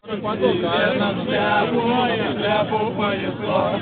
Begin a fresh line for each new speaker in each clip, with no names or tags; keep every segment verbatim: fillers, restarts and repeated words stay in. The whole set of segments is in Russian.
Верно, шляпу, шляпу понесло.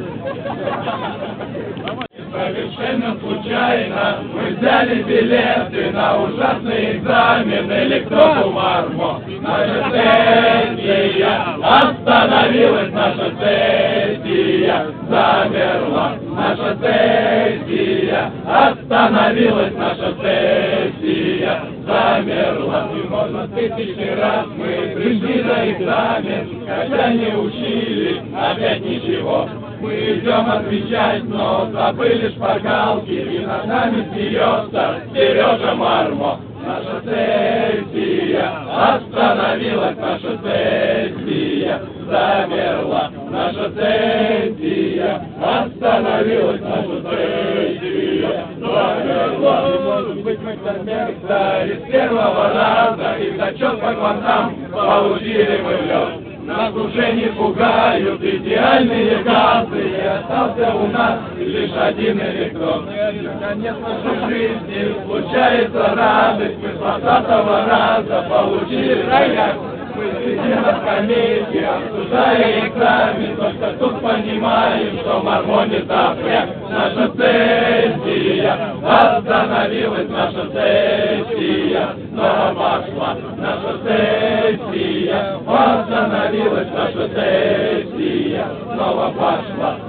Совершенно случайно мы взяли билеты на ужасный экзамен электрофумармо. Наша сессия остановилась, наша сессия замерла. Наша сессия остановилась, наша сессия замерла. И можно тысячный раз мы пришли на экзамен, хотя не учили опять ничего. Мы идем отвечать, но забыли шпаргалки, и над нами смеется Сережа Мармо. Наша сессия остановилась, наша сессия замерла. Наша сессия остановилась, наша сессия замерла. Может быть, мы сдали с первого раза, и зачет по квантам получили мы лед. Нас уже не пугают идеальные газы, и остался у нас лишь один электрон. Конечно же, в жизни случается радость, мы с двадцатого раза получили рояль. Мы сидим на скамейке, обсуждая экзамен, только тут понимаем, что Мармо не запряг. Наша сессия остановилась, наша сессия снова пошла. Наша сессия остановилась, наша сессия снова пошла.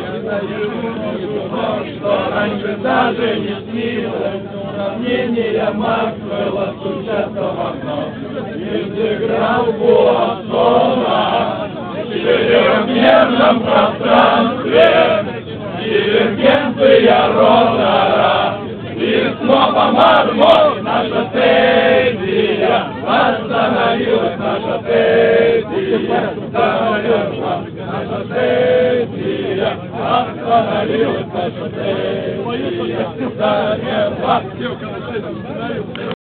Что раньше даже не снилось, сравнение Максвелла стучатся в окно. Изыграл Буассона в четырехмерном пространстве, дивергенция Ротора, и снова Мармо. Наша сессия остановилась, наша сессия замерла. Наша сессия остановилась, наша сессия замерла.